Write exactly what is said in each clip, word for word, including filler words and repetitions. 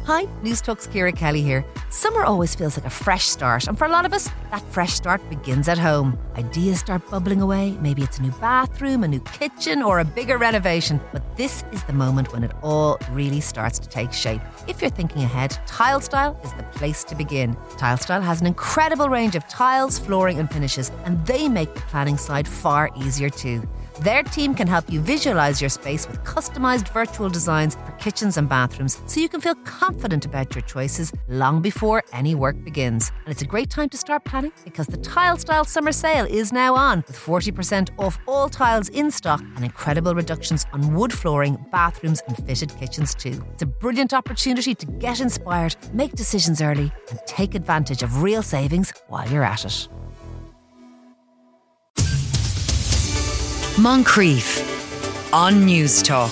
Hi, News Talk's Ciara Kelly here. Summer always feels like a fresh start, and for a lot of us, that fresh start begins at home. Ideas start bubbling away. Maybe it's a new bathroom, a new kitchen, or a bigger renovation. But this is the moment when it all really starts to take shape. If you're thinking ahead, Tile Style is the place to begin. Tile Style has an incredible range of tiles, flooring and finishes, and they make the planning side far easier too. Their team can help you visualise your space with customised virtual designs for kitchens and bathrooms, so you can feel confident about your choices long before any work begins. And it's a great time to start planning because the Tile Style Summer Sale is now on, with forty percent off all tiles in stock and incredible reductions on wood flooring, bathrooms and fitted kitchens too. It's a brilliant opportunity to get inspired, make decisions early and take advantage of real savings while you're at it. Moncrief on News Talk.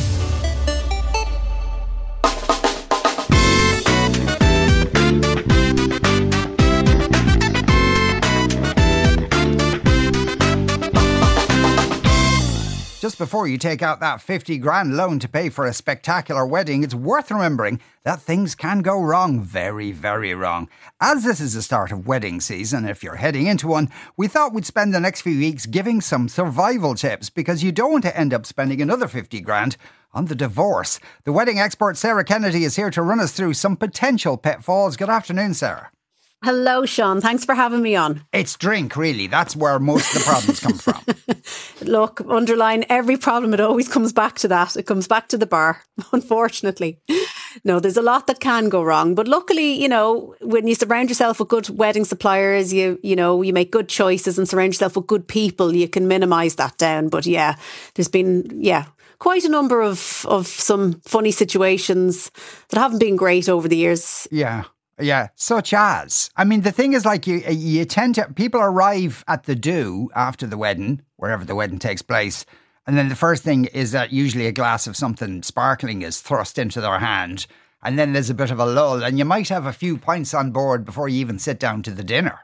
Just before you take out that fifty grand loan to pay for a spectacular wedding, it's worth remembering that things can go wrong, very, very wrong. As this is the start of wedding season, if you're heading into one, we thought we'd spend the next few weeks giving some survival tips because you don't want to end up spending another fifty grand on the divorce. The wedding expert Sarah Kennedy is here to run us through some potential pitfalls. Good afternoon, Sarah. Hello, Sean. Thanks for having me on. It's drink, really. That's where most of the problems come from. Look, underline every problem. It always comes back to that. It comes back to the bar, unfortunately. No, there's a lot that can go wrong. But luckily, you know, when you surround yourself with good wedding suppliers, you you know, you make good choices and surround yourself with good people, you can minimise that down. But yeah, there's been, yeah, quite a number of, of some funny situations that haven't been great over the years. Yeah. Yeah, such as. I mean, the thing is, like, you you tend to, people arrive at the do after the wedding, wherever the wedding takes place, and then the first thing is that usually a glass of something sparkling is thrust into their hand, and then there's a bit of a lull, and you might have a few pints on board before you even sit down to the dinner.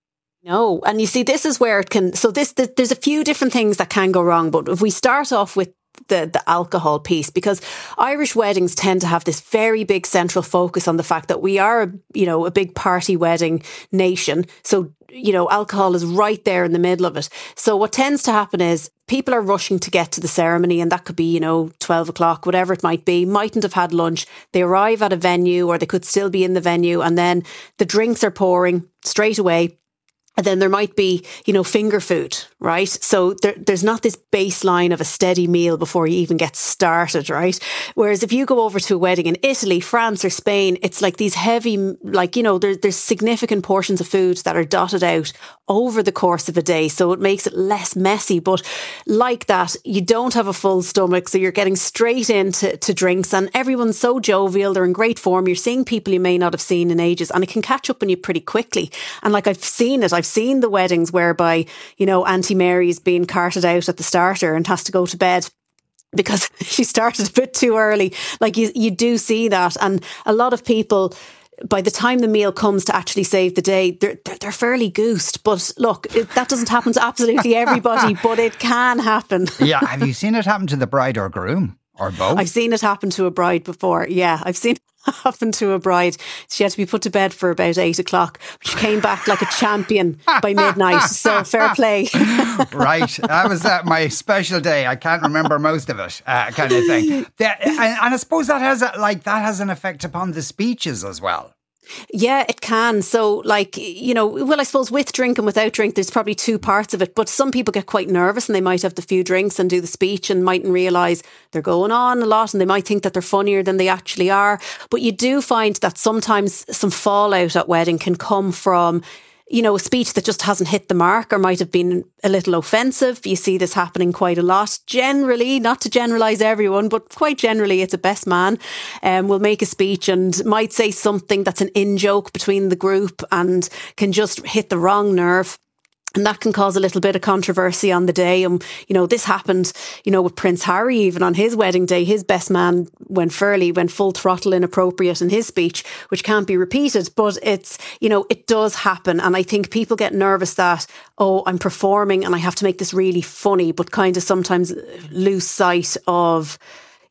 No, and you see, this is where it can, so this, there's a few different things that can go wrong, but if we start off with the the alcohol piece, because Irish weddings tend to have this very big central focus on the fact that we are, you know, a big party wedding nation. So, you know, alcohol is right there in the middle of it. So what tends to happen is people are rushing to get to the ceremony, and that could be, you know, twelve o'clock, whatever it might be, mightn't have had lunch. They arrive at a venue, or they could still be in the venue, and then the drinks are pouring straight away. And then there might be, you know, finger food, right? So there, there's not this baseline of a steady meal before you even get started, right? Whereas if you go over to a wedding in Italy, France or Spain, it's like these heavy, like, you know, there, there's significant portions of food that are dotted out over the course of a day. So it makes it less messy. But like that, you don't have a full stomach. So you're getting straight into to drinks, and everyone's so jovial. They're in great form. You're seeing people you may not have seen in ages, and it can catch up on you pretty quickly. And like, I've seen it. I've seen the weddings whereby, you know, Auntie Mary's being carted out at the starter and has to go to bed because she started a bit too early. Like, you, you do see that. And a lot of people, by the time the meal comes to actually save the day, they're, they're, they're fairly goosed. But look, it, that doesn't happen to absolutely everybody, but it can happen. Yeah. Have you seen it happen to the bride or groom? Or both? I've seen it happen to a bride before. Yeah, I've seen it happen to a bride. She had to be put to bed for about eight o'clock. She came back like a champion by midnight. So fair play. Right. That was uh, my special day. I can't remember most of it, uh, kind of thing. The, and, and I suppose that has a, like that has an effect upon the speeches as well. Yeah, it can. So, like, you know, well, I suppose with drink and without drink, there's probably two parts of it. But some people get quite nervous and they might have the few drinks and do the speech and mightn't realise they're going on a lot, and they might think that they're funnier than they actually are. But you do find that sometimes some fallout at wedding can come from, you know, a speech that just hasn't hit the mark or might have been a little offensive. You see this happening quite a lot. Generally, not to generalise everyone, but quite generally, it's a best man um, will make a speech and might say something that's an in-joke between the group and can just hit the wrong nerve. And that can cause a little bit of controversy on the day. And, you know, this happened, you know, with Prince Harry, even on his wedding day. His best man went fairly, went full throttle inappropriate in his speech, which can't be repeated. But it's, you know, it does happen. And I think people get nervous that, oh, I'm performing and I have to make this really funny, but kind of sometimes lose sight of,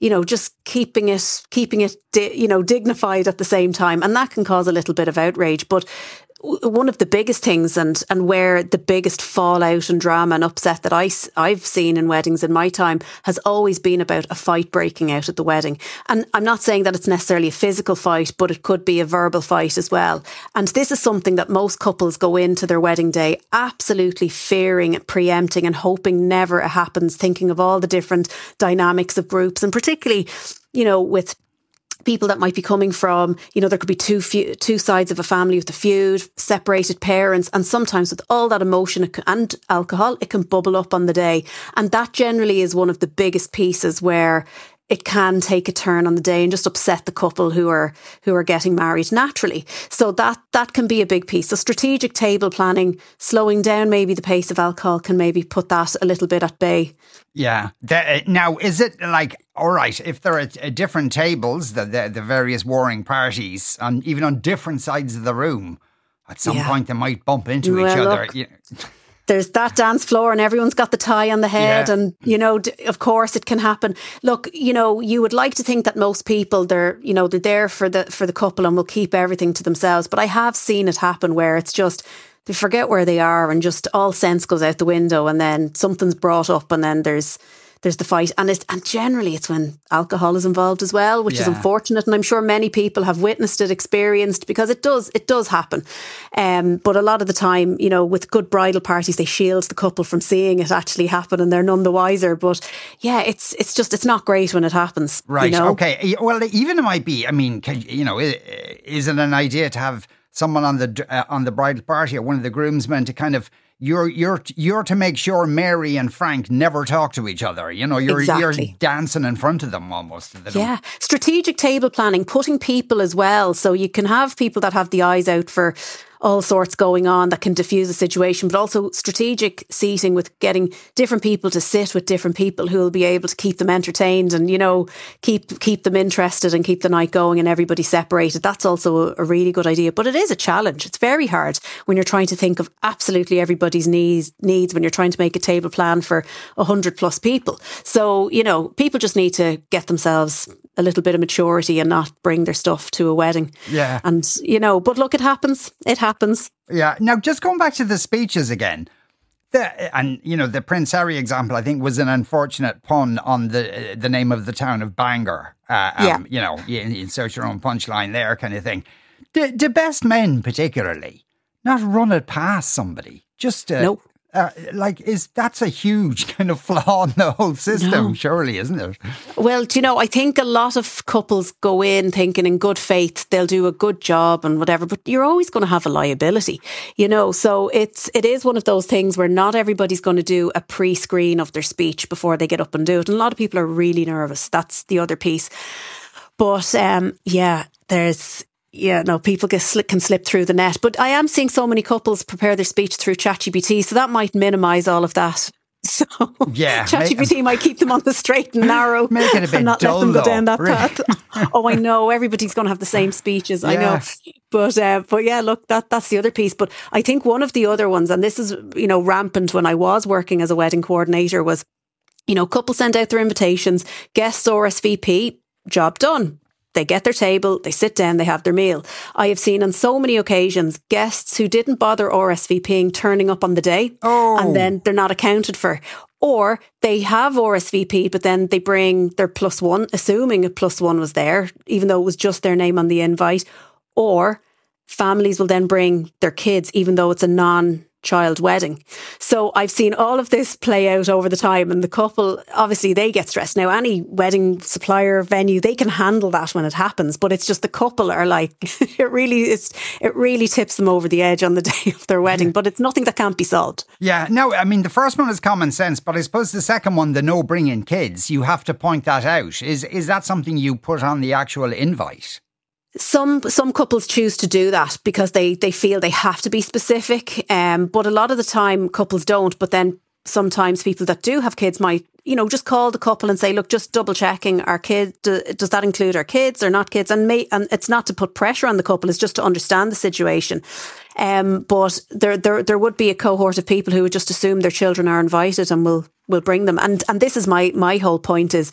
you know, just keeping it, keeping it, di- you know, dignified at the same time. And that can cause a little bit of outrage. But one of the biggest things and, and where the biggest fallout and drama and upset that I, I've seen in weddings in my time has always been about a fight breaking out at the wedding. And I'm not saying that it's necessarily a physical fight, but it could be a verbal fight as well. And this is something that most couples go into their wedding day absolutely fearing, preempting and hoping never it happens, thinking of all the different dynamics of groups and particularly, you know, with people that might be coming from, you know, there could be two feud, two sides of a family with a feud, separated parents, and sometimes with all that emotion and alcohol, it can bubble up on the day. And that generally is one of the biggest pieces where it can take a turn on the day and just upset the couple who are who are getting married naturally. So that that can be a big piece. So strategic table planning, slowing down maybe the pace of alcohol can maybe put that a little bit at bay. Yeah. The, now, is it like, all right, if there are uh, different tables, the, the the various warring parties, and even on different sides of the room, at some yeah. point they might bump into well, each other. Look, there's that dance floor and everyone's got the tie on the head yeah. and, you know, d- of course it can happen. Look, you know, you would like to think that most people, they're, you know, they're there for the for the couple and will keep everything to themselves. But I have seen it happen where it's just, they forget where they are and just all sense goes out the window and then something's brought up and then there's there's the fight. And it's, and generally it's when alcohol is involved as well, which yeah. is unfortunate. And I'm sure many people have witnessed it, experienced, because it does, it does happen. Um, but a lot of the time, you know, with good bridal parties, they shield the couple from seeing it actually happen and they're none the wiser. But yeah, it's, it's just, it's not great when it happens. Right. You know? Okay. Well, even it might be, I mean, can, you know, is it an idea to have someone on the, uh, on the bridal party or one of the groomsmen to kind of, You're you're you're to make sure Mary and Frank never talk to each other. You know, you're exactly. you're dancing in front of them almost. Yeah, strategic table planning, putting people as well, so you can have people that have the eyes out for all sorts going on that can diffuse a situation, but also strategic seating with getting different people to sit with different people who will be able to keep them entertained and, you know, keep keep them interested and keep the night going and everybody separated. That's also a, a really good idea. But it is a challenge. It's very hard when you're trying to think of absolutely everybody's needs, needs when you're trying to make a table plan for one hundred plus people. So, you know, people just need to get themselves a little bit of maturity and not bring their stuff to a wedding. Yeah. And, you know, but look, it happens. It happens. Yeah. Now, just going back to the speeches again, the, and, you know, the Prince Harry example, I think, was an unfortunate pun on the the name of the town of Bangor. Uh, um, yeah. You know, you insert your own punchline there kind of thing. Do, do best men particularly not run it past somebody? Just to... Nope. Uh, like, is that's a huge kind of flaw in the whole system, no. surely, isn't it? Well, do you know, I think a lot of couples go in thinking in good faith they'll do a good job and whatever, but you're always going to have a liability, you know. So it's it is one of those things where not everybody's going to do a pre-screen of their speech before they get up and do it, and a lot of people are really nervous. That's the other piece. But um, yeah, there's. Yeah, no, people get slip, can slip through the net. But I am seeing so many couples prepare their speech through ChatGPT, so that might minimise all of that. So yeah, ChatGPT make, might keep them on the straight and narrow make it a bit and not dull, let them go though, down that really. path. Oh, I know, everybody's going to have the same speeches, yeah. I know. But uh, but yeah, look, that that's the other piece. But I think one of the other ones, and this is, you know, rampant when I was working as a wedding coordinator, was, you know, couples send out their invitations, guests R S V P, job done. They get their table, they sit down, they have their meal. I have seen on so many occasions guests who didn't bother RSVPing turning up on the day oh. and then they're not accounted for. Or they have R S V P, but then they bring their plus one, assuming a plus one was there, even though it was just their name on the invite. Or families will then bring their kids, even though it's a non child wedding. So I've seen all of this play out over the time, and the couple, obviously they get stressed. Now, any wedding supplier venue, they can handle that when it happens, but it's just the couple are like, it really is, it really tips them over the edge on the day of their wedding, but it's nothing that can't be solved. Yeah, no, I mean, the first one is common sense, but I suppose the second one, the no bringing kids, you have to point that out. Is, is that something you put on the actual invite? Some some couples choose to do that because they, they feel they have to be specific, um, but a lot of the time couples don't. But then sometimes people that do have kids might, you know, just call the couple and say, look, just double checking our kids. Do, does that include our kids or not kids? And, may, and it's not to put pressure on the couple, it's just to understand the situation. Um, but there, there there would be a cohort of people who would just assume their children are invited and will will bring them. And and this is my my whole point is,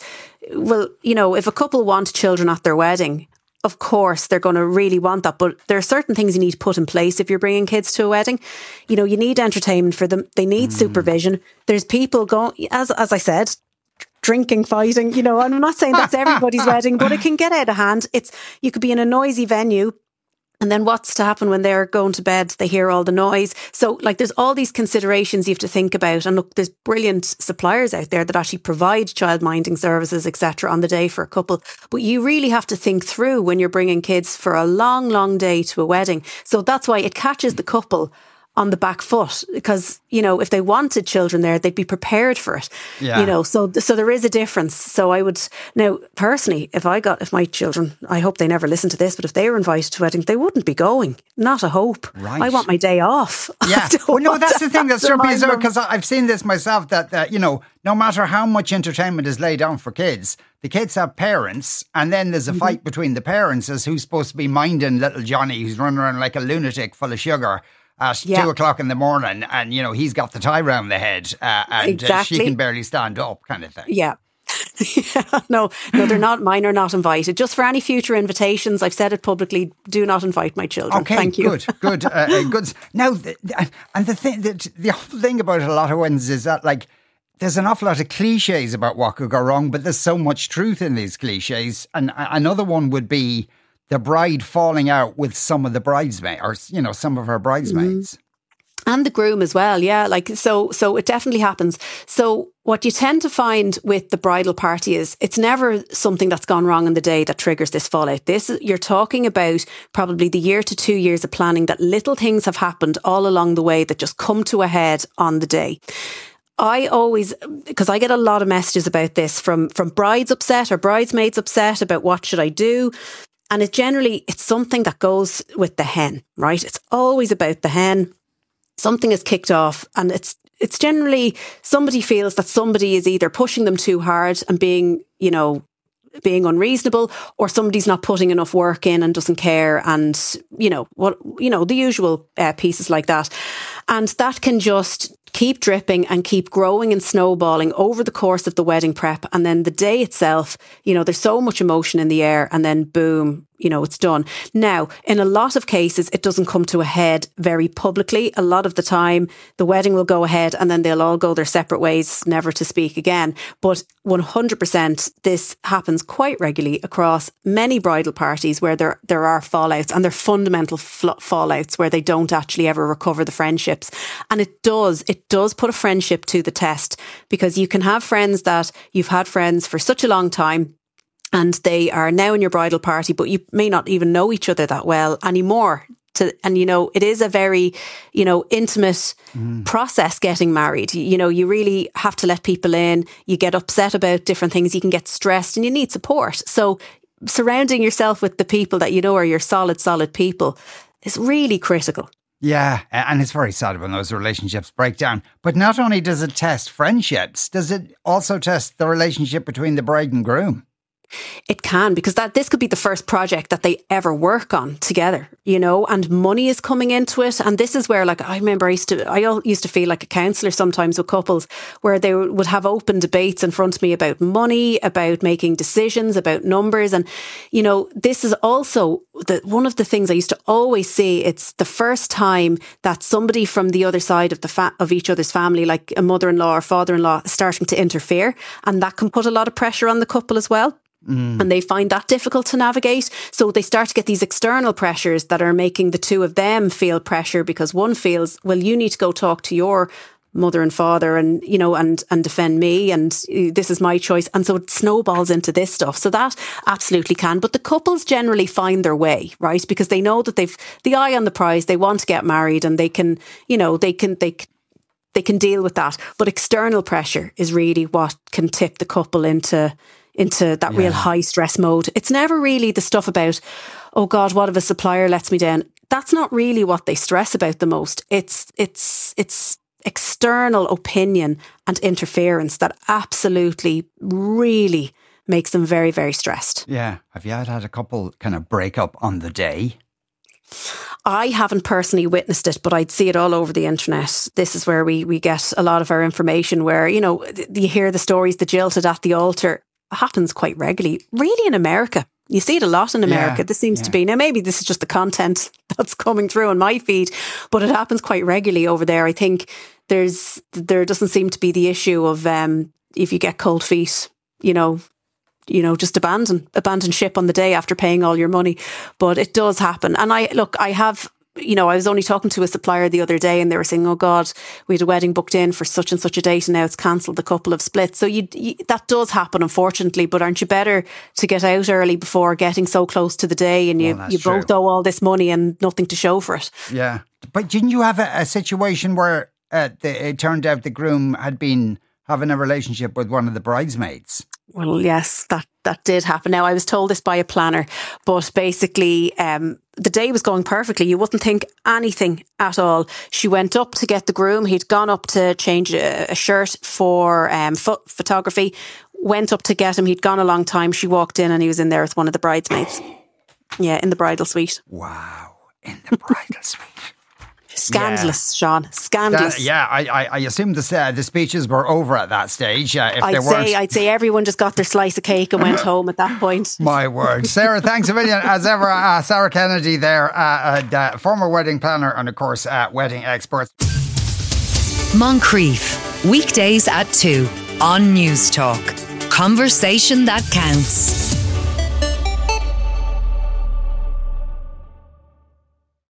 well, you know, if a couple want children at their wedding, of course, they're going to really want that. But there are certain things you need to put in place if you're bringing kids to a wedding. You know, you need entertainment for them. They need mm. supervision. There's people going, as as I said, drinking, fighting. You know, I'm not saying that's everybody's wedding, but it can get out of hand. It's you could be in a noisy venue. And then what's to happen when they're going to bed? They hear all the noise. So like there's all these considerations you have to think about. And look, there's brilliant suppliers out there that actually provide childminding services, et cetera on the day for a couple. But you really have to think through when you're bringing kids for a long, long day to a wedding. So that's why it catches the couple on the back foot, because, you know, if they wanted children there, they'd be prepared for it. Yeah. You know, so so there is a difference. So I would, now, personally, if I got, if my children, I hope they never listen to this, but if they were invited to a wedding, they wouldn't be going. Not a hope. Right. I want my day off. Yeah. Well, no, that's the thing that struck me as well, because I've seen this myself, that, that, you know, no matter how much entertainment is laid down for kids, the kids have parents, and then there's a mm-hmm. fight between the parents as who's supposed to be minding little Johnny, who's running around like a lunatic full of sugar at yeah. two o'clock in the morning, and, you know, he's got the tie round the head, uh, and exactly. uh, she can barely stand up, kind of thing. Yeah. yeah. No, no, they're not, mine are not invited. Just for any future invitations, I've said it publicly, do not invite my children. Okay, thank you. good, good, uh, uh, good. Now, the, and the thing, the, the awful thing about a lot of ones is that, like, there's an awful lot of cliches about what could go wrong, but there's so much truth in these cliches. And another one would be the bride falling out with some of the bridesmaids, or, you know, some of her bridesmaids. Mm. And the groom as well, yeah. Like so, so it definitely happens. So what you tend to find with the bridal party is it's never something that's gone wrong on the day that triggers this fallout. This you're talking about probably the year to two years of planning, that little things have happened all along the way that just come to a head on the day. I always, because I get a lot of messages about this from from brides upset or bridesmaids upset about what should I do. And it generally, it's something that goes with the hen, right? It's always about the hen. Something is kicked off, and it's it's generally somebody feels that somebody is either pushing them too hard and being, you know, being unreasonable, or somebody's not putting enough work in and doesn't care, and, you know, what, you know, the usual uh, pieces like that. And that can just keep dripping and keep growing and snowballing over the course of the wedding prep. And then the day itself, you know, there's so much emotion in the air, and then boom, you know, it's done. Now, in a lot of cases, it doesn't come to a head very publicly. A lot of the time, the wedding will go ahead and then they'll all go their separate ways, never to speak again. But one hundred percent, this happens quite regularly across many bridal parties where there there are fallouts, and they're fundamental fl- fallouts where they don't actually ever recover the friendships. And it does, it does put a friendship to the test, because you can have friends that you've had friends for such a long time, and they are now in your bridal party, but you may not even know each other that well anymore. To, and, you know, it is a very, you know, intimate mm. process getting married. You know, you really have to let people in. You get upset about different things. You can get stressed, and you need support. So surrounding yourself with the people that you know are your solid, solid people is really critical. Yeah, and it's very sad when those relationships break down. But not only does it test friendships, does it also test the relationship between the bride and groom? It can, because that this could be the first project that they ever work on together, you know, and money is coming into it. And this is where, like, I remember I used to, I used to feel like a counsellor sometimes with couples, where they would have open debates in front of me about money, about making decisions, about numbers. And, you know, this is also the, one of the things I used to always say. It's the first time that somebody from the other side of the fa- of each other's family, like a mother-in-law or father-in-law, is starting to interfere. And that can put a lot of pressure on the couple as well. Mm. And they find that difficult to navigate. So they start to get these external pressures that are making the two of them feel pressure, because one feels, well, you need to go talk to your mother and father and, you know, and, and defend me, and this is my choice. And so it snowballs into this stuff. So that absolutely can. But the couples generally find their way, right? Because they know that they've the eye on the prize. They want to get married, and they can, you know, they can, they they can deal with that. But external pressure is really what can tip the couple into into that yeah. real high stress mode. It's never really the stuff about, oh God, what if a supplier lets me down? That's not really what they stress about the most. It's it's it's external opinion and interference that absolutely really makes them very, very stressed. Yeah. Have you had a couple kind of break up on the day? I haven't personally witnessed it, but I'd see it all over the internet. This is where we, we get a lot of our information, where, you know, you hear the stories, the jilted at the altar. happens quite regularly, really in America. You see it a lot in America. Yeah, this seems yeah. to be, now maybe this is just the content that's coming through on my feed, but it happens quite regularly over there. I think there's there doesn't seem to be the issue of um, if you get cold feet, you know, you know, just abandon abandon ship on the day after paying all your money. But it does happen. And I look, I have, you know, I was only talking to a supplier the other day and they were saying, oh God, we had a wedding booked in for such and such a date and now it's cancelled a couple of splits. So you, you, that does happen, unfortunately, but aren't you better to get out early before getting so close to the day and you, Well, you both true. owe all this money and nothing to show for it? Yeah. But didn't you have a, a situation where uh, the, it turned out the groom had been having a relationship with one of the bridesmaids? Well, yes, that, that did happen. Now, I was told this by a planner, but basically um, the day was going perfectly. You wouldn't think anything at all. She went up to get the groom. He'd gone up to change a, a shirt for um, pho- photography, went up to get him. He'd gone a long time. She walked in and he was in there with one of the bridesmaids. Yeah, in the bridal suite. Wow. In the bridal suite. Scandalous, yeah. Sean. Scandalous. That, yeah, I, I, I assume the, uh, the speeches were over at that stage. Uh, if I'd they weren't, say I'd say everyone just got their slice of cake and went home at that point. My word. Sarah, thanks a million. As ever, uh, Sarah Kennedy there, uh, uh, former wedding planner and, of course, uh, wedding expert. Moncrief, weekdays at two on News Talk. Conversation that counts.